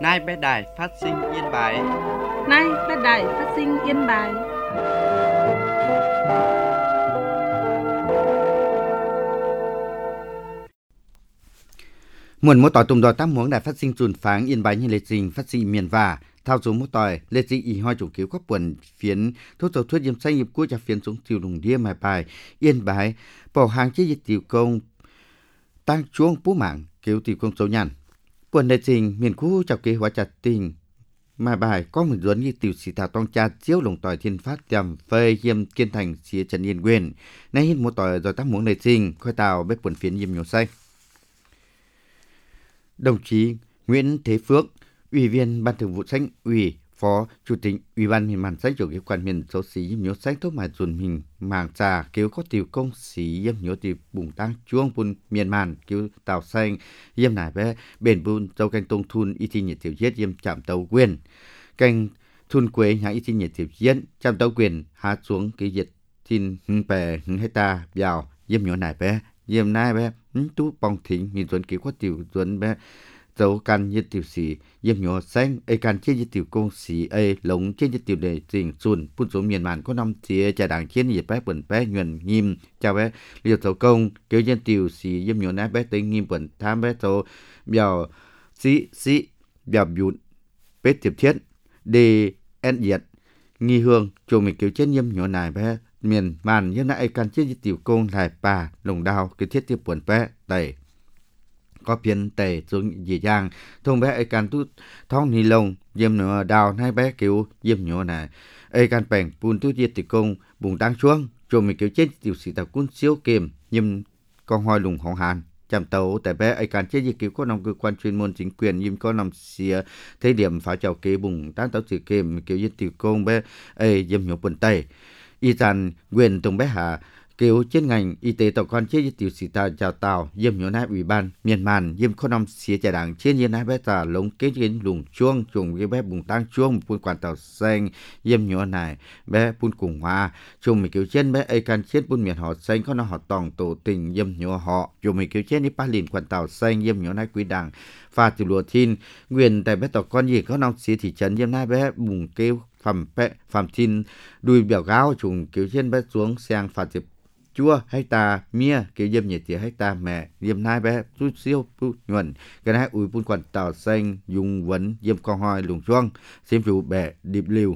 Nay bé đài phát sinh Yên Bái. Nay bé đài phát sinh Yên Bái. Muốn một tỏi tùng đòi tám muống đài phát sinh chuồn pháng Yên Bái như lệ trình phát sinh miền và thao số một tỏi lệ trình ý hoi chủ cứu các quần phiến thuốc dầu thuốc diêm xanh nghiệp cuối cho phiến xuống chiều đồng đĩa mài bài Yên Bái bỏ hàng chế dịch tiểu công tăng chuông bú mạng cứu tiểu công số nhàn quần lệ trình miền khu chào kế hóa chặt tình mài bài có một duẩn như tiểu sĩ thảo tông cha chiếu lồng tỏi thiên phát tiềm phơi hiêm kiên thành xía trần yên quyền nay hết một tỏi rồi tám muống lệ trình khơi tàu bếp quần phiến diêm nhiều xanh. Đồng chí Nguyễn Thế Phước, Ủy viên Ban Thường vụ Xanh ủy, Phó Chủ tịch Ủy ban miền Màn Xanh chủ kế quan miền số xí yếm nhớ xanh thuốc mài dùn hình màng trà cứu có tiểu công xí yếm nhớ tiểu bùng tăng chuông bùn miền Màn cứu tàu xanh yếm nải bé bền bùn dâu canh tông thun y thi nhiệt tiểu giết yếm chạm tàu quyền canh thun quế nhà y thi nhiệt tiểu giết chạm tàu quyền hạ xuống cái diệt tin bè hecta vào yếm nhớ nải bé yếm nải bé tú bong thính miền dùn cứu có tiểu dùn bé dấu can nhiệt tiểu sĩ yếm nhỏ xanh ai can trên nhiệt tiểu công sĩ ai lồng trên nhiệt tiểu đề trình xuân phun số miền màn có năm chia trà đảng chiến nhiệt bé bẩn bé nhuần nghiêm chào bé liều dấu công kéo trên tiểu sĩ yếm nhỏ nát bé tới nghiêm bẩn tham bé dấu biểu sĩ biểu bụn bé tiếp thiết đề en nhiệt nghi hương chùa mình kéo trên yếm nhỏ này bé miền màn yếm nát ai can trên nhiệt tiểu công lại bà lồng đào cái thiết tiếp bẩn bé tẩy có phiên tề xuống dì giang thông bé ai can tu thong ni lông yếm nửa đào hai bé kiểu yếm nhỏ này ai can bèn bùn tu diệt tử công bùng tăng xuống cho mình kiểu chết tiểu sĩ tàu quân siêu kềm yếm con hoi lùng hỏng hàn chạm tàu tại bé ai can chết kiểu có nằm cơ quan chuyên môn chính quyền yếm có nằm xìa thế điểm phá chào kế bùng tăng tàu sĩ kềm kiểu diệt tử công bé ai yếm nhỏ bẩn tây y tàn quyền tổng bé hạ kêu trên ngành y tế tàu con chế tiểu sĩ ta chào tàu yếm nhỏ nát ủy ban miền màn yếm có năm xía trà đảng trên yên nát bé tà lống kế trên lùng chuông trùng cái bé bùng tăng chuông phun quản tàu xanh yếm nhỏ này bé phun cùng hoa trùng mình kêu trên bé ai can chết phun miền họ xanh có nó họ tòng tổ tình yếm nhỏ họ trùng mình kêu trên đi ba lìn quản tàu xanh yếm nhỏ nát quý đảng pha từ lúa thiên nguyên tại bé tàu con gì có năm xía thị trấn yếm nát bé bùng kêu phạm thiên đuôi biểu gáo trùng kêu trên bé xuống sang phạt dịp chua hecta mía kiểu yếm nhiệt tiệt hecta mẹ yếm nai bé rút siêu pu nhuận cái này ui bún quản tàu xanh dùng vấn yếm con hoi lùng chuông xem chủ bè điệp liều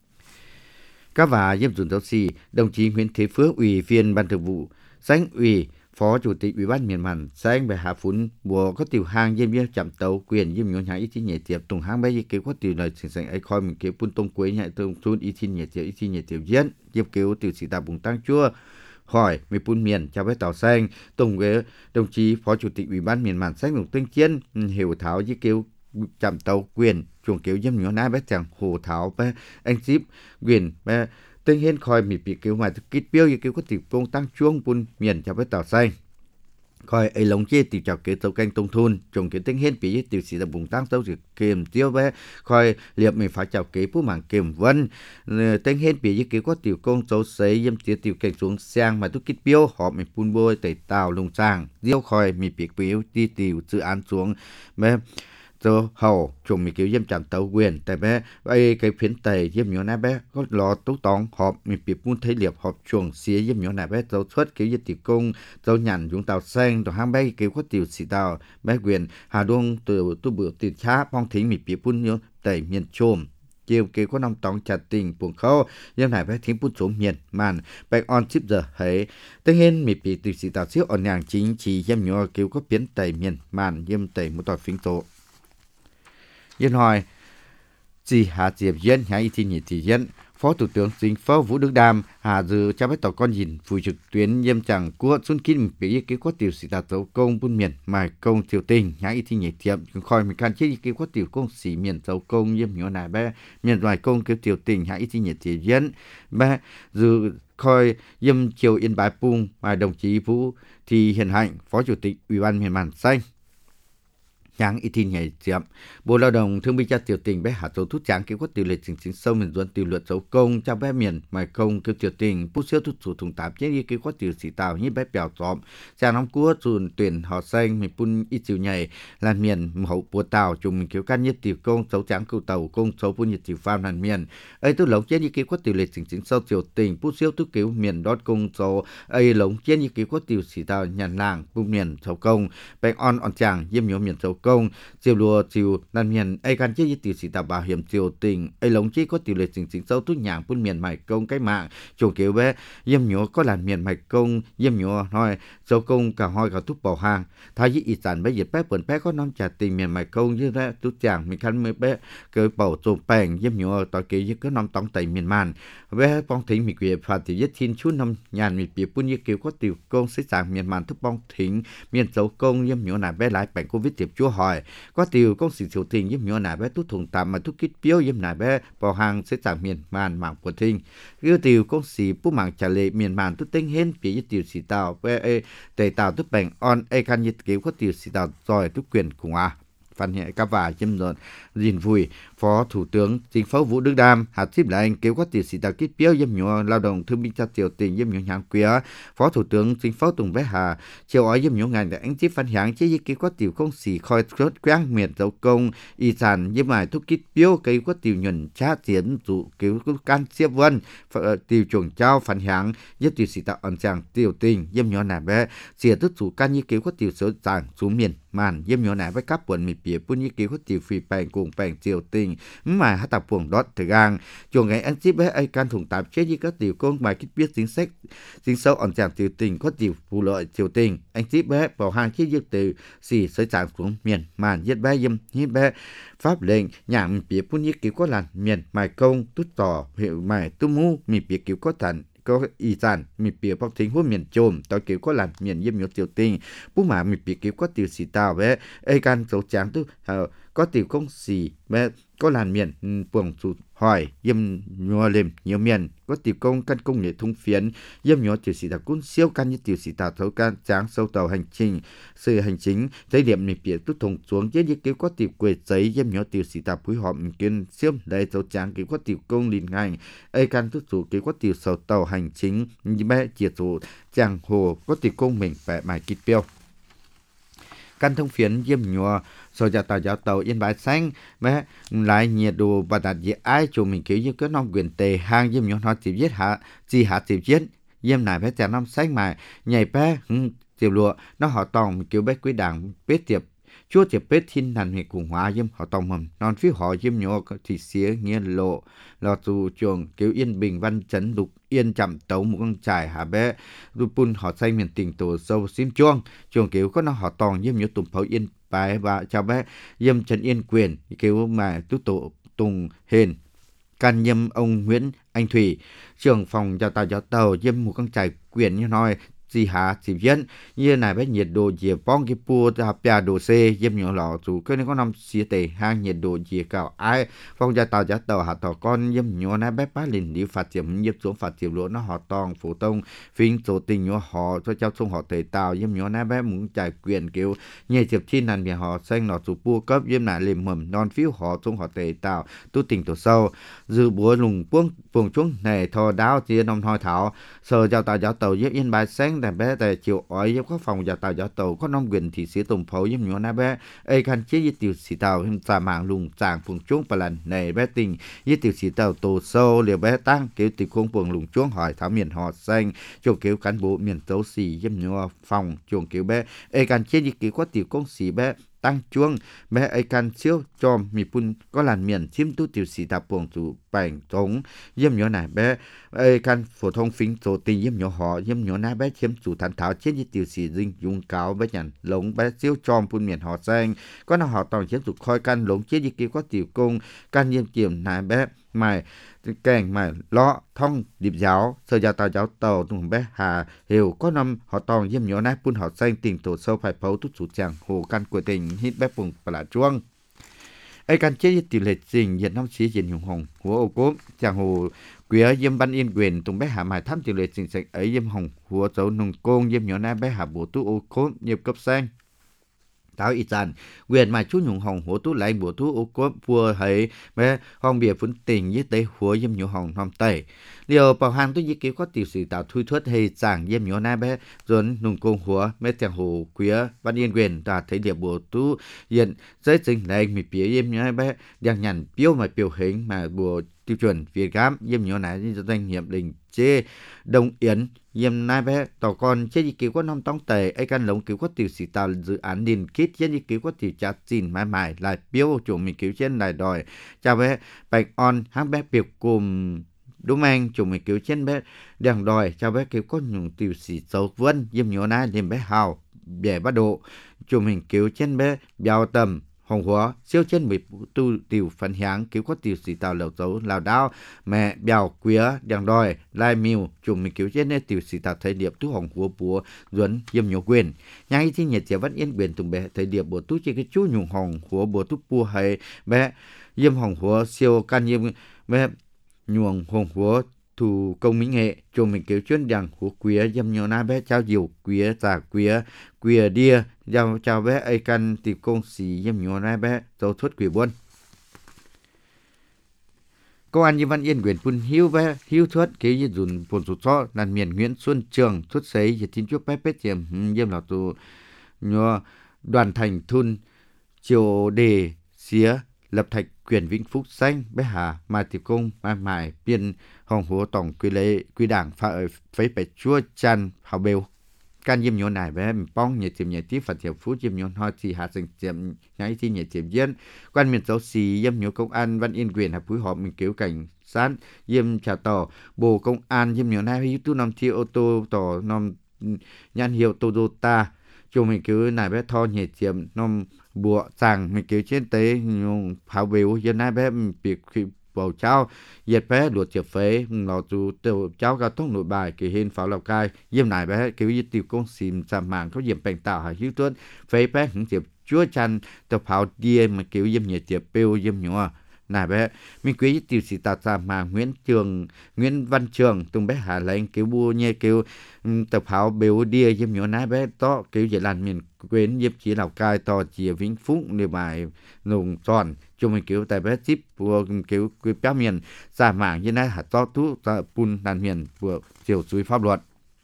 các và yếm dùn tàu xì đồng chí Nguyễn Thế Phước ủy viên Ban Thường vụ Xanh ủy Phó Chủ tịch Ủy ban miền Màn Xanh bè hạ phún bùa có tiểu hàng yếm yếm chạm tàu quyền yếm nhỏ nhã ít thi nhẹ tiệp tùng hàng bé kiểu có tiểu này sình sình ấy coi mình kiểu bún tông quế nhẹ tông xuân ít thi nhẹ tiệp diễn yếm kiểu tiểu sĩ ta bùng tăng chua hỏi về phun miền chào với tàu xanh tổng với đồng chí Phó Chủ tịch Ủy ban miền Màn Xanh Đồng Tương Chiến hiểu tháo với kêu chạm tàu quyền chuồng kiểu dâm nhỏ nai bé chẳng hồ tháo bé anh ship quyền bé tương hiên khỏi bị kêu mà kít biêu với kêu có tiểu công tăng chuông phun miền chào với tàu xanh coi ấy lồng chia tiểu chào kế tàu canh tông thôn trồng cái tiếng hiên bị tiểu sĩ là bùng tăng tàu sự kiềm tiêu bé coi liệp mình phải chào kế phú mảng kiềm vân tiếng hiên bị cái có tiểu công tàu sấy yếm tiểu cảnh xuống sang mà tu kít biêu họ mình phun bôi tẩy tàu lồng sang diêu coi mình bị biêu đi tiểu dự án xuống bé cho hậu chồng mình kiểu yếm chạm tàu quyền tại bé ấy cái phiến tây yếm nhỏ nè bé có lò tú tòng họp mình bị muốn thấy liệp họp chuồng xía yếm nhỏ nè bé dấu xuất kiểu yếm tiểu công dấu nhằn dùng tàu xanh tàu hang bé kiểu có tiểu xì tàu bé quyền hà đông từ tu bự tiền chá phong thính mình bị muốn nhớ tây miền chôm chiều kiểu có năm tòng chặt tình buồn khâu yếm này bé thính muốn xuống miền màn bé on chip giờ thấy tất nhiên mình bị tiểu xì tàu xíu ở nhàng chính chỉ yếm nhỏ kiểu có biến tây miền màn yếm tây một tỏi phình tổ Yên hỏi, chỉ hạ diệp dân hay thì nhị thị dân, Phó Thủ tướng Chính phủ Vũ Đức Đam hạ dự cho biết tàu con nhìn phụ trực tuyến yếm chẳng của xuân kín bị cái có tiểu sĩ đạt dấu công buôn miền mài công tiểu tình hay thì nhị tiệm khỏi mình can chế cái có tiểu công sĩ miền dấu công yếm nhỏ này bé miền ngoài công kiểu tiểu tình hay thì nhị thị dân bé dự khỏi yếm chiều Yên Bái Pung mà đồng chí Vũ thì Hiền Hạnh Phó Chủ tịch Ủy ban miền Màn Xanh Tráng y tin nhảy chiếm Bộ Lao động Thương binh Cha Tiểu Tình bé hạ dấu thuốc tráng kêu có tỷ lệ chính sâu miền duân tỷ luật dấu công cho bé miền mài công kêu Tiểu Tình bút siêu thuốc chủ thùng tạp chế y kêu có tiểu sĩ tàu như bé bèo xóm cha nóng cua dùn tuyển họ xanh mình pun y chiều nhảy làn miền hậu bùa tàu chung mình kêu can nhất tiểu công dấu tráng cưu tàu công dấu pun nhiệt tiểu phàm làn miền ấy tôi lống chế y kêu có tỷ lệ chính sâu Tiểu Tình bút siêu thuốc kêu miền đót công dấu ấy lống chế y kêu có tiểu sĩ tàu nhàn làng pun miền dấu công bèn on chàng yếm nhổ miền dấu công chiều lùa chiều nan miền ai can chế tiểu sĩ tàu bảo hiểm Tiểu Tình ai lống chế có tỷ lệ chính sâu thuốc nhàng pun miền mài công cái mạng chung kêu bé yếm nhổ có làn miền mài công yếm nhổ nói dấu công cả hoi cả thuốc bảo hàng thái y sản bé dịch bé bẩn bé có non trà tình miền mài công như thế thuốc chàng mình khăn mới bé cái bảo trộm bèn yếm nhổ tỏi kêu như cái năm tống tẩy miền màn bé bong thính mình quyền phạt thì giết thiên chút năm nhàn mình bị pun như kêu có tiểu công sẽ sản miền màn thuốc bong thính miền dấu công yếm nhổ này bé lại bệnh covid tiệp chúa hỏi có tiểu công sĩ Tiểu Tình yếm nhổ này bé thuốc thùng tạm mà thuốc kít biếu yếm này bé bảo hàng sẽ sản miền màn mạng của thính cái tiểu công sĩ bút mạng trả lệ miền màn thuốc tinh hên bị giết tiểu sĩ tàu bé tề tàu thuốc bệnh on ai can nhiệt kêu có tiểu sĩ tàu rồi thuốc quyền cùng Phan Hệ Các Vả châm dọn dìn vui Phó Thủ tướng Chính phủ Vũ Đức Đam hạt xếp lại anh kêu có tiểu sĩ tàu kít biếu yếm nhổ lao động thương binh Cha Tiểu Tình yếm nhổ nhàng quý Phó Thủ tướng Chính phủ Tùng Bé Hà chiều ói yếm nhổ ngành để anh tiếp Phan Hạng chế kêu có tiểu công sĩ khoi chốt quang miền dấu công y sản yếm mài thuốc kít biếu kêu có tiểu nhuận cha tiến dụ kêu có can xếp vân tiểu chuồng trao Phan Hạng yếm tiểu sĩ tàu ẩn chàng Tiểu Tình yếm nhổ nà bé xìa tức dụ can như kêu có tiểu số chàng xuống miền màn yếm nhổ nà với các quần mì bìa pun như kêu có tiểu phi bèn cùng bèn Tiểu Tình mà hát tập buồng đót thời gang chuồng ngày anh tiếp bé ai can thùng tạp chế như các tiểu công bài kích biết chính sách chính sâu ẩn chàng Tiểu Tình có tiểu phù lợi Tiểu Tình anh tiếp bé vào hàng chiếc dược từ xì sới chàng xuống miền màn giết bé yếm hiếp bé pháp lệnh nhà mì bìa pun như kêu có làn miền mài công tút tỏ hiệu mài tu mu mì bìa kêu có thành có y sản mì bìa bóc thính hút miền trồm tao kêu có làn miền yếm nhổ Tiểu Tình bú mà mì bìa kêu có tiểu sĩ tàu bé ai can dấu tráng tu có tiểu công sĩ bé có làn miền buồng sụt hỏi yếm nhổ lềm nhiều miền có tiểu công căn công nghệ thung phiến yếm nhổ tiểu sĩ tàu cún siêu căn như tiểu sĩ tàu thấu can tráng sâu tàu hành trình sự hành chính giấy điểm mì bìa tu thùng xuống chết như kêu có tiểu quệ giấy yếm nhổ tiểu sĩ tàu phối hợp kiên siêu đây dấu tráng kêu có tiểu công liền ngành ai can tu chủ kêu có tiểu sâu tàu hành chính như bé chia số chàng hồ có tiểu công mình phải mài kít biêu căn thông phiến yếm nhổ rồi giáo tàu yên bái xanh bé lại nhiệt độ và đặt gì ai chủ mình kiểu như cái non quyền tề hang yếm nhổ nó chỉ giết hạ chỉ hạ chỉ giết yếm này bé chàng năm xanh mà nhảy bé tiểu lụa nó họ tòng kiểu bé quý đảng bế tiệp chúa tiệp bế thiên thành hệ cùng hóa yếm họ tòng mầm non phía họ yếm nhổ thì xía nghĩa lộ lò tù chuồng kiểu yên bình văn chấn lục yên chậm tấu một con trải hạ bé pun họ xanh miền tỉnh tổ sâu sim chuông chuồng kiểu có nó họ tòng yếm nhổ tùng pháo yên bài và chào bé yếm trần yên quyền kiểu mà tú tổ tùng hền can yếm ông Nguyễn Anh Thủy trưởng phòng giáo tàu yếm một con trải quyền như nói gì hả chỉ viên như này với nhiệt độ gì bong cái pua ra bia độ C yếm nhổ lọ dù cái này có năm xía tệ hang nhiệt độ gì cao ai phong gia tàu hạ tàu con yếm nhổ này bé bá liền đi phát triển yếm xuống phát triển lúa nó họ tòng phổ tông phim số tình nhổ họ cho cháu sông họ tề tàu yếm nhổ này bé muốn trải quyền kiểu nhẹ chụp chi nàn vì họ xanh lọ dù pua cấp yếm này lên mầm non phiếu họ sông họ tề tàu tu tình tổ sâu dư búa lùng buông chuông này thò đáo chia nông thoi thảo sờ giáo tàu yếm yên bài xanhแต่béแต่chiều ói yếm các phòng giáo tàu có nông quyền thì sĩ tùng phấu yếm nhổ na bé ai can chế yết tiểu sĩ tàu hình giả mạng lùng chàng phùng chuông và lần này bé tình yết tiểu sĩ tàu tổ sâu liều bé tăng kiểu tiểu khung phùng lùng chuông hỏi thảo miền họ xanh chuồng kiểu cán bộ miền tấu xì yếm nhổ phòng chuồng kiểu bé ai can chế yết kiểu có tiểu công xì bé tăng chuông bé ai can chiếu cho mi pun có làn miền chiếm tu tiểu sĩ tàu buồng chủ bành trống yếm nhổ này bé ai can phổ thông phím số tình yếm nhổ họ yếm nhổ na bé chiếm chủ thản thảo trên như tiểu sĩ dinh dùng cáo bé nhận lống bé chiếu tròn phun miền họ xanh có nào họ toàn chiếm chủ khoi can lống trên như kia có tiểu công can yếm chiếm này bé mày kèn mày lọ thông điệp giáo sơ giáo tàu tùng bé hà hiểu có năm họ toàn yếm nhổ na phun họ xanh tình tổ sâu phải phấu tút chủ chàng hồ can của tình hít bé phùng và là chuông ai can chế tỷ lệ trình nhiệt năm xí diện hùng hồng của ô cốp chàng hồ quý yếm ban yên quyền tùng bé hạ mài thăm tỷ lệ trình sạch ấy yếm hồng của dấu nùng côn yếm nhỏ na bé hạ bộ tu ô cốp nhiều cấp xanh táo ít dàn quyền mà chú nhung hồng hổ tú lại bùa tú ô cốp vua hay bé hong bìa phun tình với tế húa dâm nhũ hồng nom tẩy liều bảo hàng tôi có tiểu sử tạo thui thuất hay giảng dâm nhũ na bé dồn nung công húa bé tiền hồ quía văn yên quyền ta thấy điệp bùa tú hiện giới sinh lại mì phía dâm nhũ bé đang nhằn biểu mà biểu hình mà bùa tiêu chuẩn Việt Gáp dâm nhũ này như doanh nghiệp đình chê Đông Yến dâm nai bé tàu con chế di cứu có năm tông tề ai căn lồng cứu có tiểu sử tạo dự án điền kít chế di cứu có tiểu chặt xin mãi mãi lại biểu chủ mình cứu trên lại đòi chào bé bạch on hát bé biểu cùng đúng anh chủ mình cứu trên bé đang đòi chào bé cứu có nhung tiểu sử sâu vân dâm nhũ nai liền bé hào bẻ bắt độ chủ mình cứu trên bé béo tầm hồng hóa siêu trên bị tu tiểu phản háng cứu có tiểu sử tạo lẩu dấu lào đao mẹ bèo quía đang đòi lai miu chùm mình cứu trên này tiểu sử tạo thời điểm tu hồng hóa búa duẩn yếm nhổ quyền nhai thì nhiệt chế vẫn yên quyền tùng bé thời điểm búa tu chỉ cái chú nhung hồng hóa búa tu búa hay bé yếm hồng hóa siêu can yếm bé nhuồng hồng hóa thủ công mỹ nghệ chùm mình cứu chuyên đằng của quía yếm nhổ na bé trao diều quía giả quía đia giao chào bé ai căn tìm công sĩ yếm nhổ na bé dấu thuất quỷ buôn công an văn yên quyền phun hiu thuất kế như dùn phun sụt so đàn miền Nguyễn Xuân Trường thuất sấy và tin chúc bé pết tiềm yếm là tụ nhờ đoàn thành thun triều đề xía lập thạch quyền vĩnh phúc xanh bé hà mai tiệp công mai mài biên hồng hồ tổng quy đảng phấy bẻ chua chan hào bêu can yếm nhổ này bé bong nhiệt tiệm nhiệt tiếp phật tiệp phú yếm nhổ ho thì hạ sinh tiệm nhái thì nhiệt tiệm dân quan miền giáo sĩ yếm nhổ công an văn yên quyền hợp phối hợp mình cứu cảnh sát yếm trả tỏ bộ công an yếm nhổ này youtube nom thi ô tô tỏ nom nhãn hiệu Toyota cho mình cứu này bé tho nhiệt tiệm nom bùa sàng mình cứu trên tế nhung hào bêu yếm này bé việc bầu cháu dệt bé luộc chập phế lò dù tiểu cháu cao tốc nội bài kỳ hình pháo lào cai yếm này bé cứu y tiểu công xìm sàm mảng có yếm bèn tạo hải hiếu tuấn phế bé hứng tiệp chúa chăn tập pháo đia mà cứu yếm nhiệt tiệp bêu yếm nhua này bé mình quý tiểu sĩ tạo sàm mảng Nguyễn Văn Trường tung bé hà lệnh cứu bua nhê cứu tập pháo bêu đia yếm nhua này bé to cứu dễ làn miền quên yếm chỉ lào cai to chỉ vĩnh phúc nơi bài nồng tròn cho mình cứu tại bé chip của cứu béo miền giả mảng như này hạt to tú pun đàn miền của chiều suối pháp luật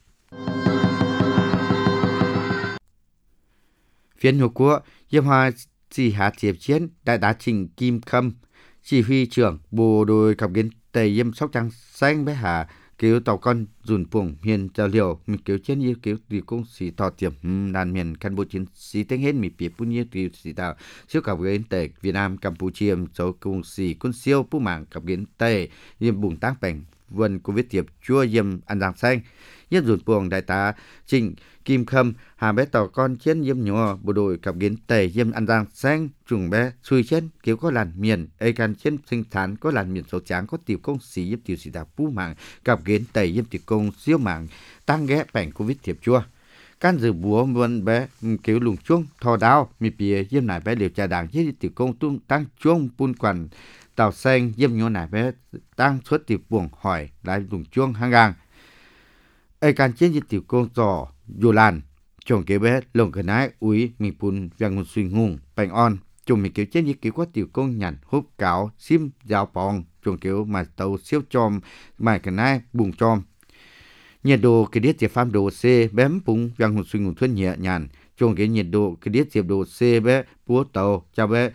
phiên hữu của yếm hoa chỉ hạ tiệp chiến đại tá Trình Kim Khâm chỉ huy trưởng bộ đội cặp kiến tây yếm Sóc Trăng xanh bé hà cứu tàu con dùn puồng miền trà liều mình cứu trên yêu cứu từ công sĩ tỏ tiệm đàn miền cán bộ chiến sĩ tiếng hết mình phía phun nhiêu từ sĩ tạo siêu cặp kiến tây Việt Nam Campuchia số công sĩ quân siêu phú mạng cặp kiến tây yếm bùng tác bành vườn covid tiệp chua yếm ăn giang xanh nhất dùn puồng đại tá Trình Kim Khâm hà bé tàu con chiến yếm nhỏ bộ đội cặp kiến tây yếm ăn giang xanh trùng bé xuôi trên cứu có làn miền ai can chiến sinh sản có làn miền số tráng có tiểu công sĩ yếm tiểu sĩ đạo phú mạng cặp kiến tây yếm tiểu công siêu mạng tăng ghé bành covid tiệp chua can dự búa vườn bé cứu lùng chuông thò đao mi bìa yếm nải bé liều trà đảng với tiểu công tung tăng chuông pun quản tàu xanh yếm nhỏ nải bé tăng xuất tiểu buồng hỏi lại lùng chuông hang gang ai can chiến với tiểu công giò dù làn chồng kế bé lồng cái nái úi mình pun vang một suy ngùng bành on chồng mình kéo chết như kéo có tiểu công nhàn húp cáo sim dao pong chồng kéo mà tàu siêu chom mà cái nái bùng chom nhiệt độ cái điết chỉ phàm độ C bém pung vang một suy ngùng thuần nhẹ nhàn chồng cái nhiệt độ cái điết chỉ độ C bé búa tàu cho bé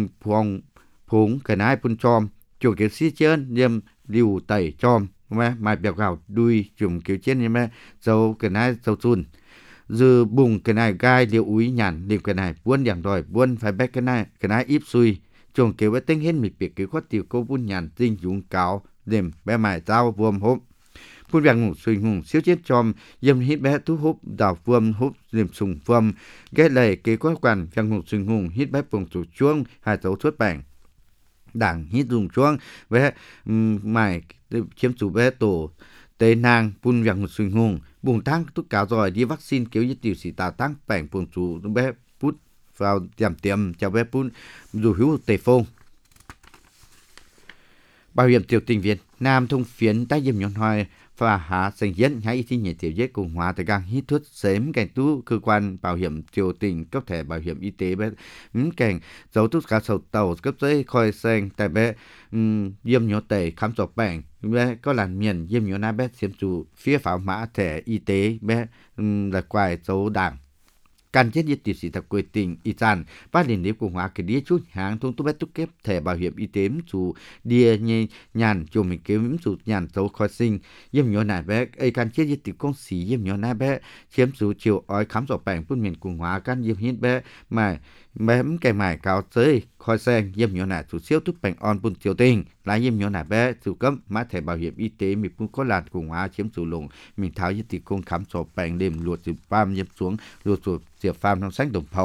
phùng cái nái pun chom chồng kéo xí chân yếm liu tẩy chom mà bèo gạo đuôi chồng kéo chết như mẹ dầu cái nái dầu chun dư bùng cái này gai liều úi nhàn liều cái này buônอย่างđòi buôn phải bé cái này íp xuôi chồng kéo bé tính hết mịt biệt kéo có tiểu cô buôn nhàn tinh dũng cáo đêm bé mải tao vuông hốp buôn vàng ngủ xuôi ngủ xíu chết chom yếm hít bé thu hốp đào vuông hốp đêm sùng vuông ghé lầy kéo có quản vàng ngủ xuôi ngủ hít bé bùng chủ chuông hai tấu suốt bảng đảng hít dùng chuông bé mải chiếm chủ bé tổ tây nàng phun vàng một suy hùng bùng tăng tất cả rồi đi vaccine kéo như tiểu sĩ tà tăng bảng phun chủ bé put vào tiệm cho bé phun dù hữu tề phong bảo hiểm tiểu tình Việt Nam thông phiến tái yếm nhọn hoài và hạ sinh dân hay thi nhẹ tiểu giết cùng hóa tại gang hít thuốc sớm cảnh tú cơ quan bảo hiểm triều tình cấp thẻ bảo hiểm y tế bé cảnh dấu thuốc cá sầu tàu cấp giấy khoi sen tại bé diêm nhổ tẩy khám sổ bệnh bé có làn miền diêm nhổ na bé xiêm chủ phía pháo mã thẻ y tế bé là quài dấu đảngการเช็ดยึดติดสิทธิ์กุยติงอีจันป้าลินเดียกงหาคดีชุดหางทงตุเบตุเก็บแถบbảo hiểm y tếสู่เดียเนียนจมเก็บสู่ยานโซคอซิงเยี่ยมยอนาแบกไอการเช็ดยึดติดกงสีเยี่ยมยอนาแบเชื่อมสู่เชียวอ้อยคำสอบแปลงพุ่นเมียนกงหาการเยี่ยมฮิตแบมาแม้แก่หมายกาวเซยคอยแซงเยี่ยมยอนาสู่เชี่ยวทุกแปลงออนปุ่นเชียวติงหลายเยี่ยมยอนาแบสู่กัมมาแถบbảo hiểm y tếมีปุ่นก็ลานกงหาเชื่อมสู่ลงมีเท้ายึดติดกงคำสอบแปลงเล่มหลวดสิบปามเยี่ยมสวงหลวดสู่เสียฟาร์มทางแสงดมเผา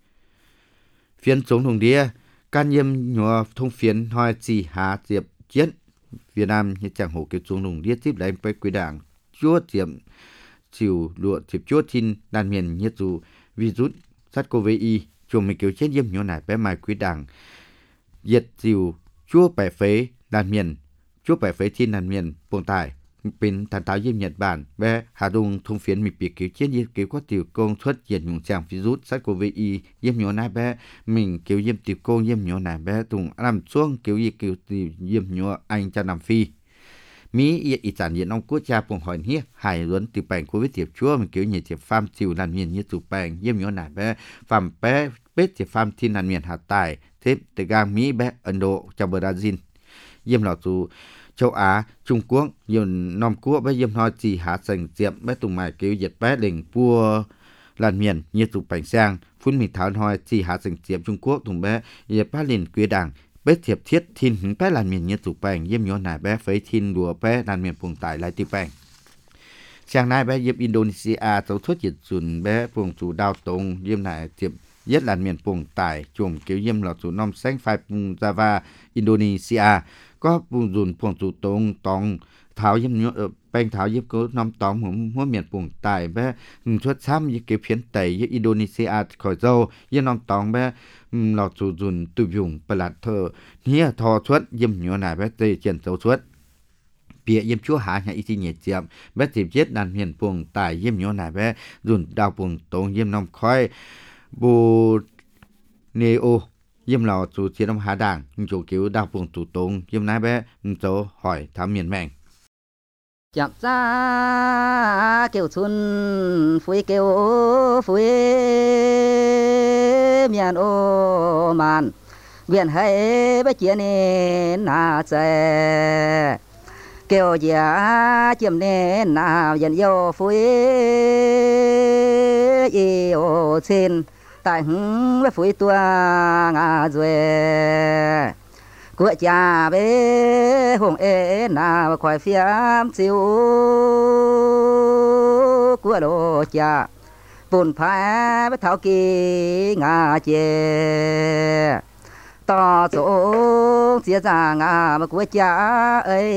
phiên chống thùng đĩa can nhiêm nhòa thông phiến hoi chỉ hạ diệp chiến Việt Nam như chẳng hổ kêu chống thùng đĩa tiếp lại với quý đảng chúa tiệm chịu lụa tiệp chúa tin đàn miền như dù virus SARS-CoV-2 chuồng mình kêu chết nhiêm nhòa này bé mai quý đảng diệt chịu chúa bẻ phế đàn miền chúa bẻ phế tin đàn miền bồn tảiเป็นทันตาเยี่ยมNhật Bản bé Hà Đông thông phiến mịch biệt cứu chết như cứu có tiểu công xuất hiện nhung chàng virus SARS-CoV-2 ยี่ยมnhỏ này bé mình cứu ยี่ยมtiểu công ยี่ยมnhỏ này bé tùng làm xuống cứu tiểu ยี่ยมnhỏ anh cha Nam Phi Mỹ ý sản hiện ông quốc gia vùng hỏi hiếc hải luận tiểu bèn covid tiệp chúa mình cứu nhiệt tiệp farm chịu làn miền như tiểu bèn ยี่ยมnhỏ này bé farm bé bết tiệp farm thiên làn miền Hà Tài tiếp từ gang Mỹ bé Ấn Độ cho Brazil ยี่ยมlọ dù châu Á, Trung Quốc, nhiều năm quốc với yếm nói chỉ hạ sành diệm với tùng mài cứu diệt bé đỉnh vua làn miền như tụ bánh sang phun mình tháo nói chỉ hạ sành diệm Trung Quốc tùng bé diệt bé liền quý đảng bé thiệp thiết thiên hứng bé làn miền như tụ bánh yếm nhớ nải bé phấy thiên đùa bé làn miền vùng tải lại tiêu bánh sang nay bé yếm Indonesia tàu thuốc diệt dùn bé vùng chủ đào tông yếm nải diệm nhất làn miền vùng tải chuồng cứu yếm lọt chủ nom xanh phai vùng Java Indonesia có vùng dùn vùng chủ tông tòng tháo yếm nhớ bèn tháo yếm cố nom tòngหัวmiền vùng tải bé chuột xăm yếm cái phiến tây yếm Indonesia khỏi dâu yếm nom tòng bé lọt chủ dùn từ vùngประหลัดเธอเนี่ยทอชุดyếm nhớ nải bé tây triển dâuชุดเปียยมชั่วหาให้อีสิเนียเจียมแม้สิบเจ็ดนันเมียนปวงตายเยี่ยมโยนายแม้รุ่นดาวปวงตรงเยี่ยมน้ำค่อยบูเนโอเยี่ยมเราสู่เชียน้ำหาด่างโจกิ้วดาวปวงตู่ตรงเยี่ยมนายแม้โจหอยทำเมียนแมงจับจ้าเกี่ยวชุนฟุยเกี่ยวฟุยเมียนโอมันเวียนให้ไปเจียนนาเจkêu già chiêm nên nào dần vô phối yêu xin tại hứng với phối tua ngà rồi của cha bé hùng ế nào khỏi phiếm chiếu của đồ cha bùn phá với thảo kỳ ngà chê to chỗ chia ra ngà mà của cha ấy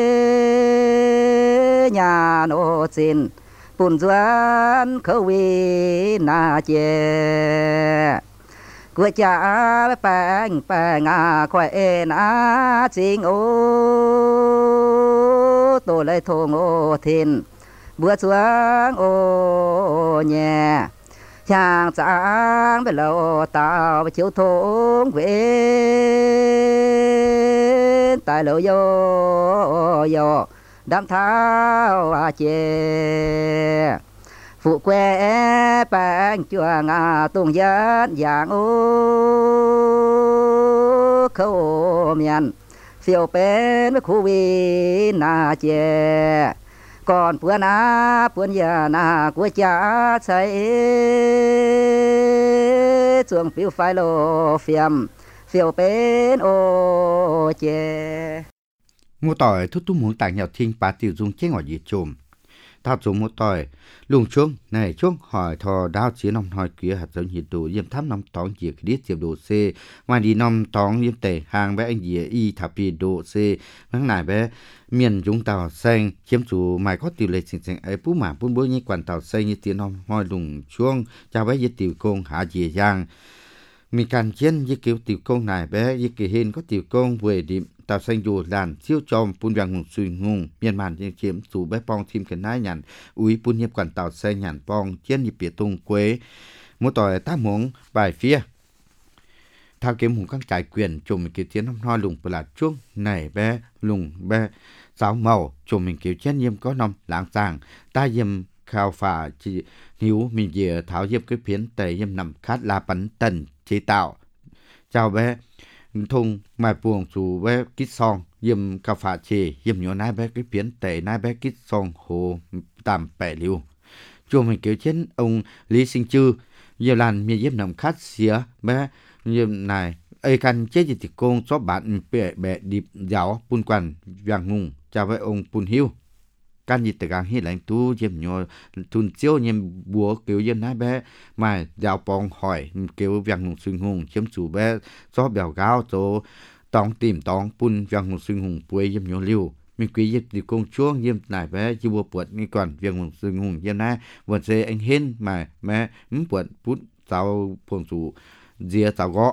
nhà nô xin bùn doan khâu vi na chê của cha bèn bèn ngà khỏe na chính ô tổ lấy thùng ô thiên bữa xuống ô nhẹ chàng sáng về lâu tao về chiếu thôn về tại lộ yo đám thao chê phụ quê bang chùa ngà tung dân dạng ô khâu miền phiêu bên với khu vi na chê còn bữa na bữa giờ na của cha say chuông phiêu phai lô phiêu bên ô chê mua tỏi thúc tu muốn tặng nhau thiên bà tiểu dung chế ngọt gì chùm thao dùng mua tỏi lùng chuông này chuông hỏi thò đao chia nòng hỏi kia hạt giống nhiệt độ yếm thắm nòng tóng dìa cái điết diệp độ C ngoài đi nòng tóng yếm tể hàng bé anh dìa y thả pi độ C nắng này bé miền chúng tàu xanh chiếm chủ mày có tiểu lệ xinh xinh ấy bú mảng bún bối như quản tàu xanh như tiếng nòng hỏi lùng chuông chào bé yếm tiểu công hạ dìa giang มีการเช่นยี่กิวติวกงนายแบยี่กิเห็นก็ติวกงเวดิมตาเซงอยู่ลานเชี่ยวจอมปุนยังหุงซุยงงเมียนมานยังเฉียมสู่แบปองทีมกันได้หยันอุ้ยปุนเหียบกันเต่าเซงหยันปองเช่นยี่เปียตุงเกวมูต่อยตาหมงปลายเฟียทางเกมหุงข้างจ่ายเกวียนจมมีเกี่ยวเทียนน้ำน้อยลุงประหลาดช่วงไหนแบลุงแบสาวเมาจมมีเกี่ยวเช่นเยี่ยมก็นำหลังจางตาเยี่ยมข่าวฝ่าจีหิวมีเหยื่อเท้าเยี่ยมก็เพี้ยนแต่เยี่ยมนำคัดลาปันตันchế tạo chào bé thùng mai buồng chủ bé kít song yếm cà phê chè yếm nhỏ nai bé cái phiến tệ nai bé kít song hồ tạm bẻ liu chùa mình kiểu trên ông Lý Sinh Chư nhiều lần mi yếm nằm khát xía bé yếm này ai can chế gì thì con cho bạn bẻ điệp giáo pun quan vàng ngùng chào bé ông pun hiu can gì từ càng hết lãnh tu yếm nhỏ thun chiếu yếm búa kiểu yếm nai bé mà giáo bong hỏi kiểu vàng ngùng xuyên hùng chiếm chủ bé cho bèo gáo cho tòng tìm tòng pun vàng ngùng xuyên hùng quê yếm nhỏ liu mình quý yếm thì con chuông yếm này bé chỉ bùa bột như còn vàng ngùng xuyên hùng yếm nai vừa xe anh hên mà mẹ bột put giáo phường chủ dìa giáo gõ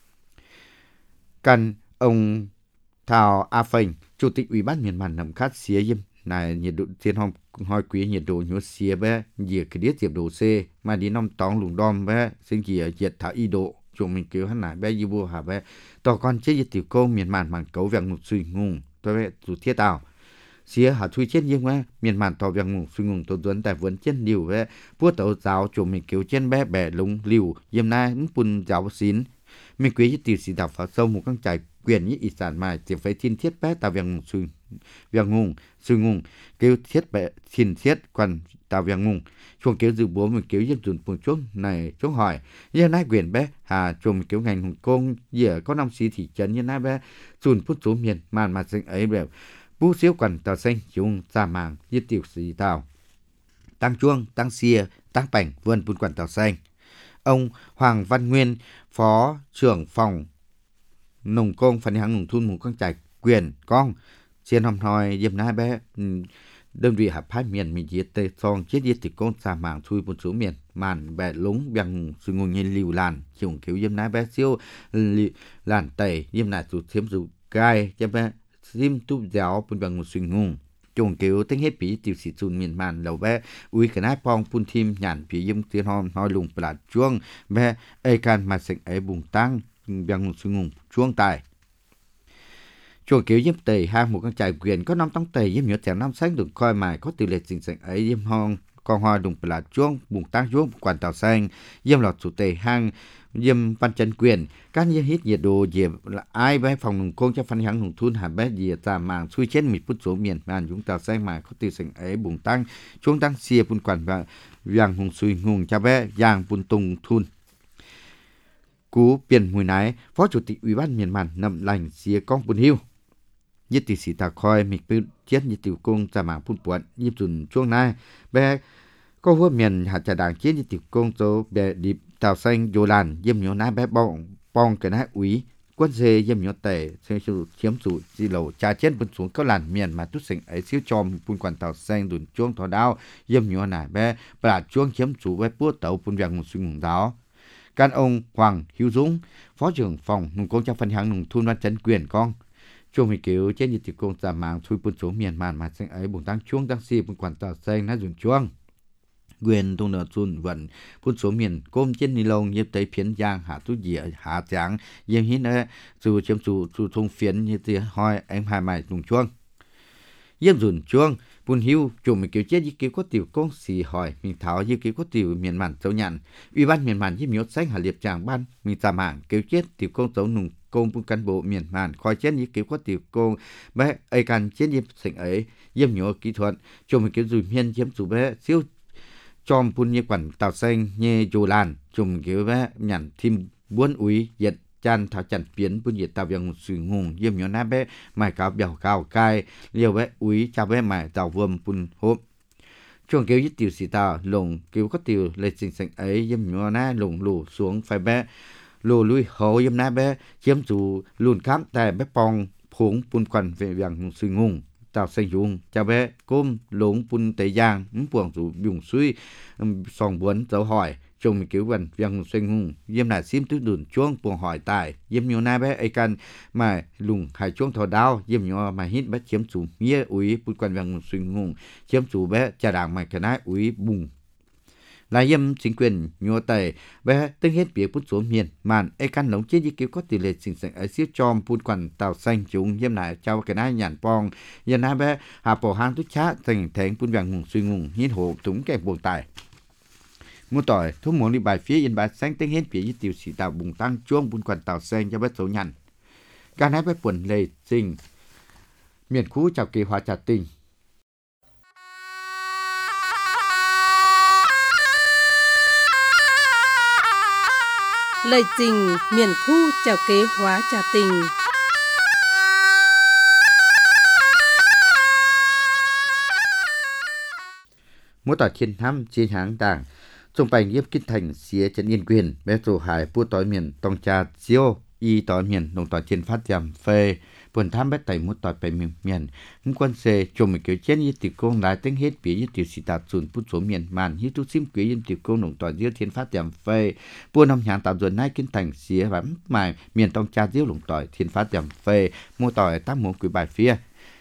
căn ông Thảo A Phình chủ tịch ủy ban miền Màn nằm khát xía yếm này nhiệt độ thiên hôm hỏi quý nhiệt độ nhớ xía bé nhiệt cái điết nhiệt độ C mà đi năm tóng lùng đom bé sinh chỉ ở nhiệt thảo y độ chúng mình kêu hắn này bé như vua hả bé tỏ con chế nhiệt tiểu cô miền Màn bằng cấu vàng một suy ngùng tôi bé chủ thiết tàu xía hả thui chết nhưng mà miền Màn tỏ vàng ngùng suy ngùng tôi dẫn tại vườn trên liều bé búa tàu giáo chúng mình kêu trên bé bẻ lúng liều yếm nay pun giáo xín mình quý nhiệt tiểu xì đào phá sâu một căn trại quyền như ý sản mà chỉ phải thiên thiết bé tàu vàng suy vàng ngùng suy ngùng kêu thiết bệ xin thiết quan tàu vàng ngùng chuông kêu dự bố mình kêu dân dùn phường chuông này chuông hỏi như nãy quyền bé hà chuông kêu ngành hồng kông giờ có năm xí thị trấn như nãy bé dùn phút số miền màn mà sinh ấyแบบbú xíu quan tàu xanh chuông ra màng như tiểu sĩ tàu tăng chuông tăng xia tăng bảnh vươn phun quan tàu xanh ông Hoàng Văn Nguyên phó trưởng phòng nông công phần hàng nông thôn một con trại quyền con trên hôm nay yếm nai bé đơn vị hợp hai miền mình diệt tê song chết diệt thì con xa mảng thui một số miền màn bè lúng bằng sự ngôn nhiên liều làn chủng kiểu yếm nai bé siêu làn tẩy yếm nai tụt thêm dù gai cho bé sim tu giáo bún bằng một sự ngôn chủng kiểu tính hết bị tiêu xịt chun miền màn đầu bé uy cái nai pong phun thêm nhàn phía yếm tiền hôm nói lùng bạt chuông bé ai can mà sệnh ấy bùng tăng bằng một sự ngôn chuông tài chuồng kiểu yếm tề hang một con trại quyền có năm tông tề yếm nhựa chèn năm sáng được coi mài có tỷ lệ chính xác ấy yếm hong con hoa đùng là chuông bùng tăng chuông quản tàu xanh yếm lọt chủ tề hang yếm văn chân quyền các yếm hít nhiệt độ dịp là ai bé phòng nông công cho phân hàng nông thôn hà bé dịp giả màng xuôi chết mịt phút số miền màn chúng tàu xanh mài có tỷ lệ ấy bùng tăng chuông tăng xìa bùng quản và vàng hùng xuôi hùng cho bé vàng bùng tùng thun cú biển mùi nái phó chủ tịch ủy ban miền màn nằm lành xìa con bùn hiu nhất tỷ sĩ ta coi mình biết chết như tiểu công ra mạng phun buồn như tuầnช่วงnày bé có huấn miền hạt trà đảng chết như tiểu công số bé điệp tàu xanh vô làn yếm nhỏ nái bé bong cái nái úy quân dê yếm nhỏ tệ xem sự chiếm chủ di lầu trà chết bên xuống các làn miền mà tút sinh ấy xíu chòm phun quản tàu xanh đùn chuông thọ đao yếm nhỏ nái bé bà chuông chiếm chủ bé bút tàu phun vàng một suy ngùng giáo can ông Hoàng Hiếu Dũng phó trưởng phòng nông công trong phân hàng nông thôn văn chấn quyền con chuông mình kêu trên nhiệt công giảm mạng thui bún số miền màn mà sinh ấy bùng tăng chuông tăng xì bùng quản tàu xanh nó dùng chuông quyền tung nợ xuân vận bún số miền côm trên ni lông như tây phiến giang hạ tu dĩa hạ tráng yếm hít nữa dù chiếm chủ thùng phiến như thế hỏi em hai mày dùng chuông yếm dùng chuông bún hiu chuông mình kêu chết như kêu có tiểu công xì hỏi mình tháo như kêu có tiểu miền màn dấu nhận ủy ban miền màn yếm nhốt xanh hạ liệp tràng ban mình giảm mạng kêu chết tiểu công dấu nùng công bún cán bộ miền màn coi chết như kiểu có tiểu công bé ai can chết như sinh ấy yếm nhỏ kỹ thuật cho mình kiểu dùi miên chiếm chủ bé siêu chom bún như quản tàu xanh như dù làn chùm kiểu bé nhằn thêm buôn úy nhiệt chan thảo chăn biến bún nhiệt tàu vàng sử ngùng yếm nhỏ ná bé mài cáo bèo cao cai liều bé úy chào bé mài tàu vườm bún hốp chuồng kiểu như tiểu xì tàu lồng kiểu có tiểu lệ sinh ấy yếm nhỏ ná lồng lù xuống phải bé lù lui hồ yếm ná bé chiếm chủ lùn khám tại bé pong phúng bún quan về vàng suy ngùng tàu xanh dùng chào bé côm lúng bún tây giang buồng chủ dùng suy sòng buồn dấu hỏi chồng mình cứu gần việc xoay hùng yếm lại xiêm tứ đùn chuông buồn hỏi tài yếm nhiều na bé ấy can mà lùng hải chuông thò đau yếm nhỏ mà hít bé chiếm chủ nghĩa úi bút quan việc xoay hùng chiếm chủ bé trà đảng mà cái nái úi bùng là yếm chính quyền nhua tẩy bé tương hết việc bút xuống miền màn ấy can lống chết như cứu có tỷ lệ sinh sản ở siêu tròn bút quan tàu xanh chúng yếm lại trao cái nái nhàn pong yếm na bé hạ bộ hang tút chá thành thèn bút việc xoay hùng hít hộ túng cái buồn tài mua tỏi thu muốn đi bài phía yên bài sáng tiếng hết phía tiêu sĩ tạo bùng tăng chuông buôn quan tàu sen cho bất số nhận ca nái bé quần lề trình miền khu chào kỳ hòa trà tình lời trình miền khu chào kế hóa trà tình. mua tỏi chiến thăm chiến hãng đảng trong bài nhiếp kinh thành xía trấn yên quyền bé tổ hải bua tỏi miền tông trà chiêu y tỏi miền đồng tỏi chiến phát giảm phê buồn tham bé tẩy mua tỏi bài miền muốn quan xe chồng mình kiểu chiến như tiểu công lại tiếng hết phía như tiểu sĩ đạt chuẩn bút số miền màn như tu sim quý như tiểu công đồng tỏi diêu thiên phát giảm phê buôn năm nhàng tạo dồn nay kinh thành xía bám mài miền tông trà diêu đồng tỏi thiên phát giảm phê mua tỏi tác muốn quý bài phía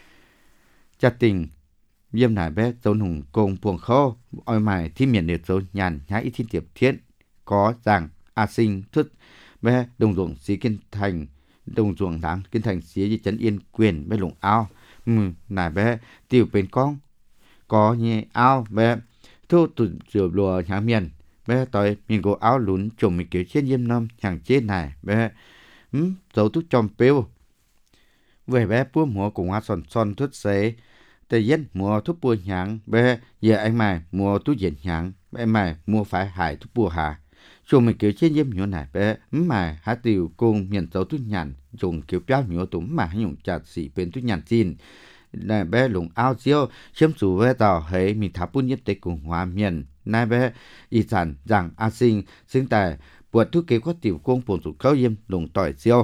trà tình viêm nải bé dấu hùng cùng buồng khô oi mài thi miền được dấu nhàn nhã ít thiên tiệp thiết có rằng a sinh thức bé đồng ruộng xí kinh thành đồng ruộng đáng kinh thành xí trấn yên quyền bé lủng ao nải bé tiểu bên con có nhẹ ao bé thu tụt rượu lùa nhà miền bé tới miền cổ áo lún chồng mình kiểu trên yêm năm hàng trên này bé dấu tút trong piu về bé búa mùa cùng hoa son thút xế tây dân mua thuốc bùa nhang bé giờ anh mày mua túi diện nhang bé mày mua phải hải thuốc bùa hà chồng mình kiểu trên yếm nhựa này bé mày há tiêu cùng miền dấu túi nhàn dùng kiểu béo nhựa tủm mà hay dùng chặt xỉ bên túi nhàn chín này bé lùng ao chiếu chiếm chủ với tàu hệ mình thả bún nhất tế cùng hòa miền này bé y sản rằng a sinh sinh tài buộc thuốc kế có tiểu công bổn chủ khâu yếm lùng tỏi chiếu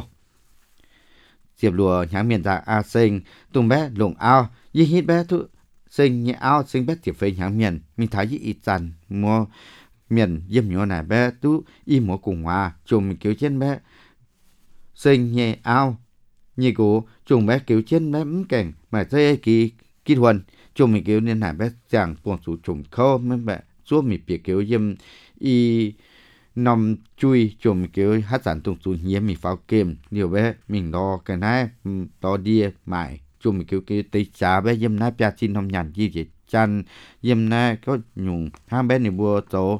diệp lùa nháng miền ra a sinh tùng bé lùng ao y hít bé thu sinh nhẹ ao sinh bé tiệp phê nháng miền mình thấy y sản mua miền yếm nhựa này bé tú y mua cùng hòa chồng mình kiểu trên bé sinh nhẹ ao như cô chồng bé kiểu trên bé cảnh mà thấy kỹ thuật chồng mình kiểu nên là bé chẳng buồn chủ chồng khâu mấy bé số mình bị kiểu yếm y nằm chui chồng mình kiểu hát sản tung chủ nhiễm mình pháo kem điều bé mình lo cái này lo đi mãi chồng mình kiểu tây trà bé yếm nái bia chín nằm nhàn gì vậy chăn yếm nái có nhung hai bé này bùa tổ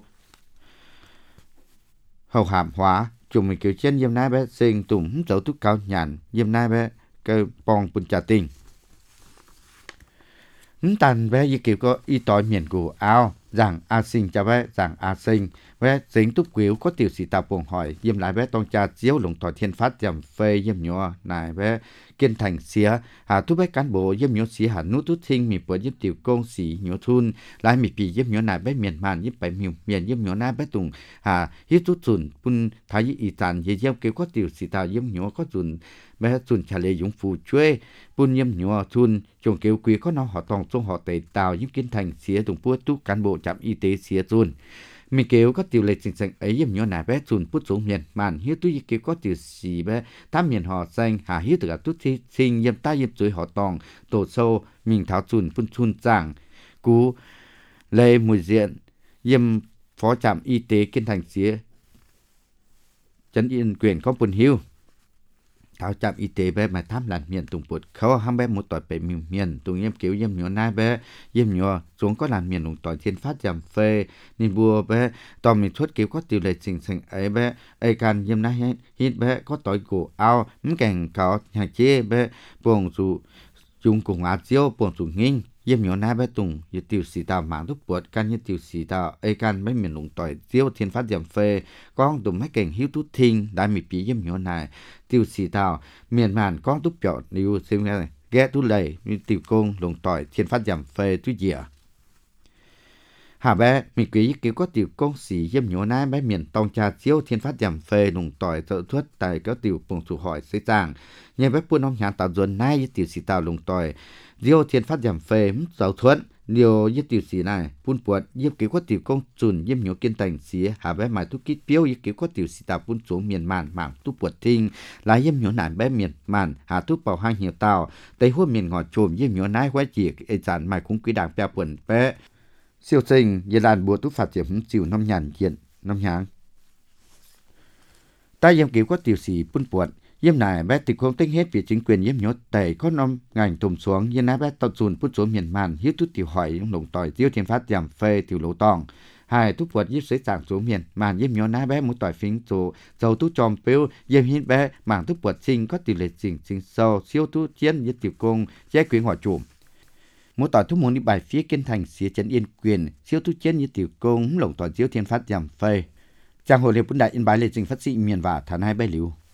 hậu hàm hóa chồng mình kiểu trên yếm nái bé sinh tùng dấu tút cao nhàn yếm nái bé cái bong bún trà tinh tàn bé như kiểu có y tỏi miền của ao rằng a sinh cho bé rằng a sinh bé dính túc quýu có tiểu sĩ tạo buồn hỏi yếm lại bé tông trà chiếu lồng tỏi thiên phát giảm phê yếm nhỏ này bé kiên thành xía hà thúc bé cán bộ yếm nhỏ xía hà nút tút thinh mì bữa yếm tiểu công sĩ nhỏ thun lại mì bì yếm nhỏ này bé miền màn yếm bảy miền yếm nhỏ này bé tùng hà hít tút chuẩn bún thái y tàn yếm kiểu có tiểu sĩ tạo yếm nhỏ có chuẩn bé chuẩn trả lời dũng phù chuê bún yếm nhỏ thun chồng kiểu quý có nó họ tòng trong họ tề tàu yếm kiên thành xía tùng bữa túc cán bộ trạm y tế xía chuẩn mình kêu có tiểu lệ sinh ấy yếm nhỏ này bé chuẩn bút xuống miền màn hiếu túi kêu có tiểu sĩ bé tám miền họ xanh hà hiếu từ cả tút thi sinh yếm ta yếm chuối họ tòng tổ sâu mình tháo chuẩn bún chun giảng cú lê mùi diện yếm phó trạm y tế kiên thành xía trấn yên quyền có bún hiếu tháo trạm y tế bé mà thám làn miền tùng bột khâu ham bé một tỏi bé miền tùng yếm kiểu yếm nhỏ nai bé yếm nhỏ xuống có làn miền tùng tỏi thiên phát giảm phê nên bùa bé tỏi mình thoát kiểu có tiểu lệ sinh ấy bé ấy can yếm nai hít bé có tỏi cổ ao cảnh có nhà chế bé buồng chủ chung cùng á chiếu buồng chủ nghinh yếm nhỏ nai bé tùng như tiểu sĩ tạo mạng lúc bột can như tiểu sĩ tạo ấy can mấy miền tùng tỏi chiếu thiên phát giảm phê con tùng mấy cảnh hiếu tút thinh đã mì bí yếm nhỏ nai tiêu sĩ tàu miền màn con túc chọn điều xem này ghé tú lầy như tiểu công lồng tỏi thiên phát giảm phê tú dìa hà bé mình quý kiểu có tiểu công sĩ yếm nhỏ nái bé miền tông trà chiếu thiên phát giảm phê lồng tỏi tự thuất tại có tiểu bồng chủ hỏi xây giảng nhà bé buôn ông nhà tạo dồn nai tiểu sĩ tàu lồng tỏi diêu thiên phát giảm phê giáo thuất điều yết tiểu sĩ này phun buộc yếp kế quát tiểu công chuẩn yếp nhổ kiên thành sĩ hạ bé mãi tu kít biếu yếp kế quát tiểu sĩ tàu phun xuống miền màn mảng tu buộc thinh là yếp nhổ nản bé miền màn hạ tu bảo hang nhiều tàu tây huân miền ngọ trồm yếp nhổ nái quái chỉ ê chán mãi cũng quý đảng bè buồn bé siêu sinh yết làn bùa tu phát triển hứng chịu năm nhàn hiện năm nhang ta yếp kế quát tiểu sĩ phun buộc yếm này bé tịch không tính hết vì chính quyền yếm nhốt tẩy có năm ngành tùm xuống yếm này bé tận dùn phút xuống miền màn hiếu tút tiểu hỏi những lồng tỏi tiêu thiên phát giảm phê tiểu lỗ tòng hai tút vượt yếm sấy sảng xuống miền màn yếm nhốt này bé muốn tỏi phính số dầu tút tròn phiếu yếm hiến bé mảng tút vượt sinh có tỷ lệ sinh sâu siêu tút chiến yếm tiểu công chế quyền hỏa chùm muốn tỏi thúc muốn đi bài phía kiên thành xía chấn yên quyền siêu tút chiến yếm tiểu công lồng tỏi tiêu thiên phát giảm phê trang hội liệt bún đại yên bái lệ trình phát sĩ miền và thản hai bay liu